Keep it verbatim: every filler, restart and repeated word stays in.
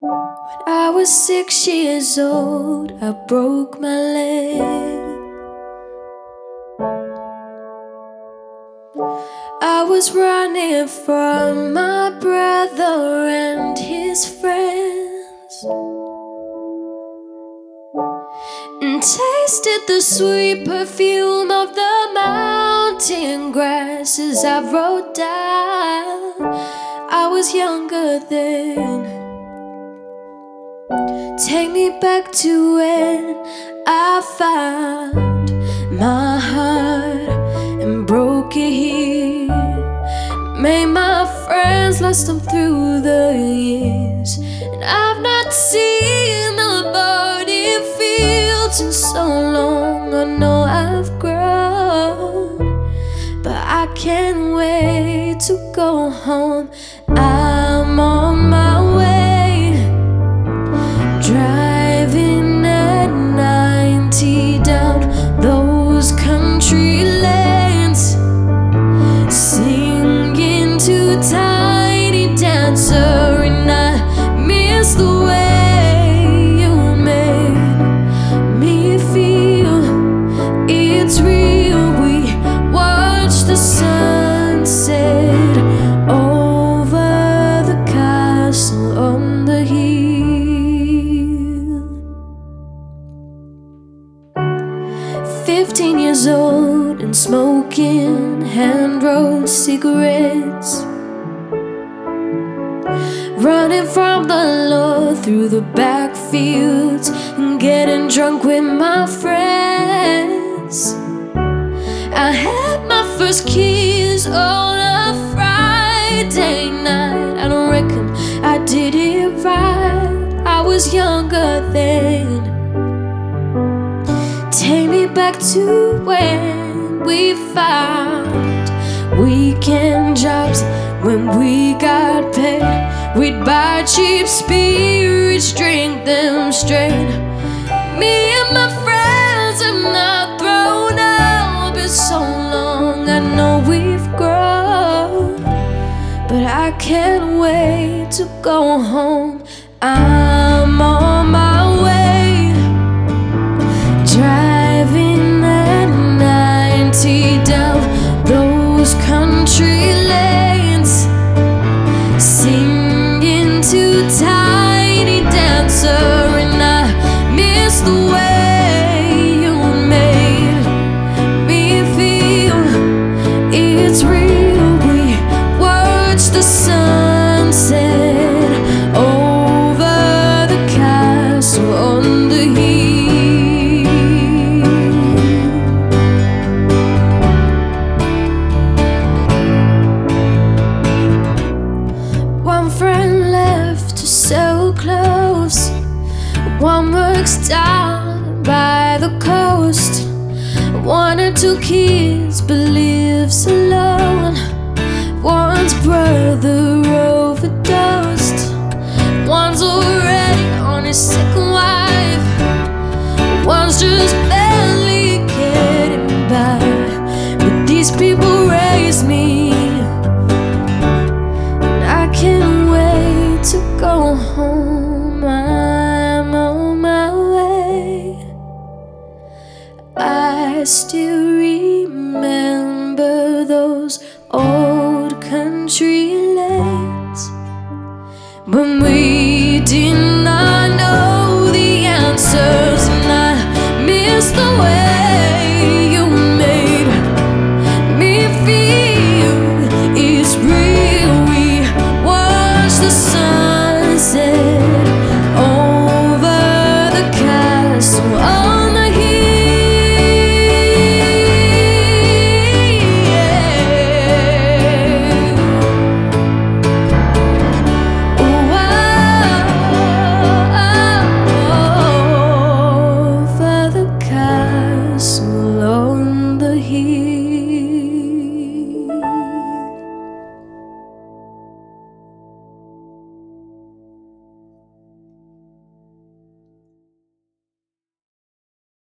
I was six years old, I broke my leg. I was running from my brother and his friends, and tasted the sweet perfume of the mountain grass as I rode down. I was younger then. Take me back to when I found my heart and broke it here. Made my friends, lost them through the years, and I've not seen the burning fields in so long. I know I've grown, but I can't wait to go home. I'm on my way, driving at ninety down those country lanes, singing to Tiny Dancer, and I miss the way you made me feel. It's real. We watch the sunset over the castle on the hill. Fifteen years old and smoking hand-rolled cigarettes, running from the law through the backfields and getting drunk with my friends. I had my first kiss on a Friday night. I don't reckon I did it right. I was younger then. Take me back to when we found weekend jobs. When we got paid, we'd buy cheap spirits, drink them straight. Me and my friends have not thrown up in so long. I know we've grown, but I can't wait to go home. I'm on my way, driving at ninety down those country lanes, singing to Tiny Dancer, and I miss the way you made me feel. It's real. We watch the sunset over the castle on the hill. One friend left to sell clothes, one works down by the coast, one or two kids but lives alone. One's brother overdosed, one's already on his second wife, one's just barely getting by. But these people raise me, and I can't wait to go home. I'm on my way. I still remember those old country lanes when we did not know the answer.